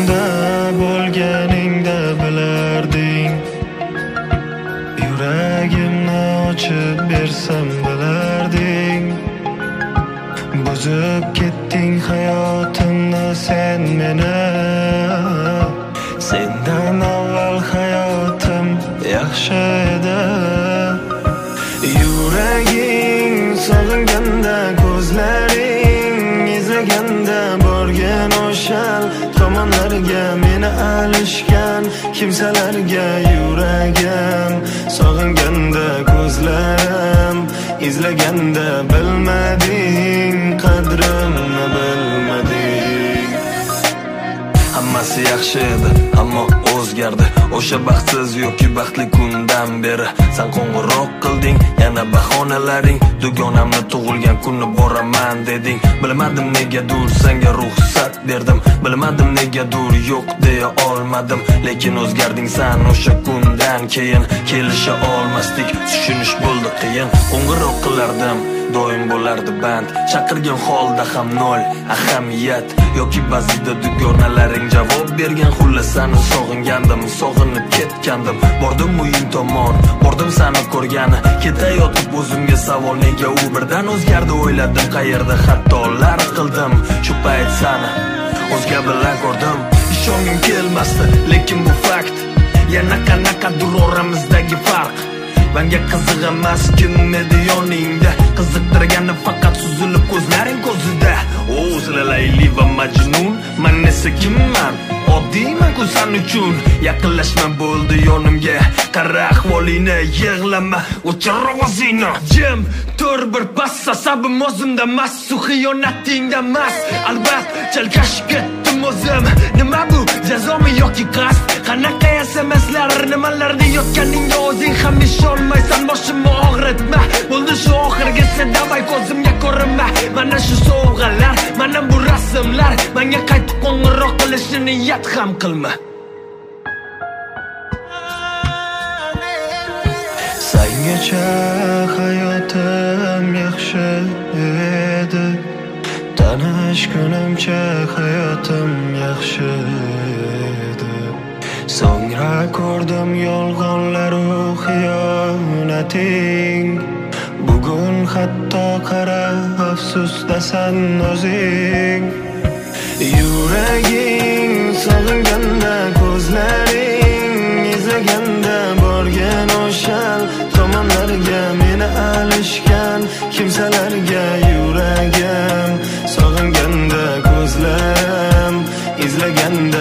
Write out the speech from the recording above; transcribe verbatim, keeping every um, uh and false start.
yonimda bo'lganingda bilarding, yuragimni ochib bersam bilarding. Buzib ketding hayotimni sen meni, sendan avval hayotim yaxshi edi. Yuraging sog'inganda, ko'zlaring izlaganda, borgan o'sha tomonlarga, meni alishgan kimsalarga. Yuragim sog'inganda, ko'zlarim izlaganda, bilmading qadrimni bilmading. Hammasi yaxshi edi, ammo o'zgardi. O'sha baxtsiz yoki baxtli kundan beri sen qo'ng'iroq qilding, yana bahonalaring. Dugonamni tug'ilgan kunni boraman deding. Bilmadim negadur senga ruxsat berdim, bilmadim negadur yo'q deya olmadim. Lekin o'zgarding sen o'sha kundan keyin, kelisha olmasdik, tushunish bo'ldi qiyin. Qo'ng'iroq qilardim, doim bo'lardi band, chaqirgan holda ham nol ahamiyat. Yoki ba'zida dugonalaring javob bergan. Xullas seni sog'ingandim, sog'inib ketgandim. Bordim uying tomon, bordim seni ko'rgani. Ketayotib o'zimga savol, nega u birdan o'zgardi? O'yladim qayerda xatolar qildim. Shu payt seni o'zga bilan ko'rdim. Ishongim kelmasdi, lekin bu fakt. Yana qanaqadir oramizdagi farq. Menga qiziq emas kim edi yoningda, qiziqtirgani faqat suzilib ko'zlaring ko'zida. O'zlalayli va majnun, men esa kimman? Oddiyman-ku sen uchun. Yaqinlashma bo'ldi yonimga, qara ahvolingni, yig'lama, o'chir ovozingni. Jim tur bir pas, asabim o'zimda emas, xiyonatingda emas. Albatta chalkashib ketdim o'zim. Nima bu, jazomi yoki qasd? Qanaqa emaslar, nimalarda yotganingga o'zing ham ishonmaysan. Boshimni og'ritma, bo'ldi shu oxirgisi, davay ko'zimga ko'rinma. Mana shu sovg'alar, mana bu rasmlar, menga qaytib qo'ng'iroq qilishni niyat ham qilma. Sengacha hayotim yaxshi edi, tanish kunimcha hayotim yaxshi edi. So'ngra ko'rdim yolg'onlaru xiyonating. Bugun hatto qara afsusdasan o'zing. Yuraging sog'inganda, ko'zlaring izlaganda, borgan o'sha tomonlarga, meni alishgan kimsalarga. Yuragim sog'inganda, ko'zlarim izlaganda,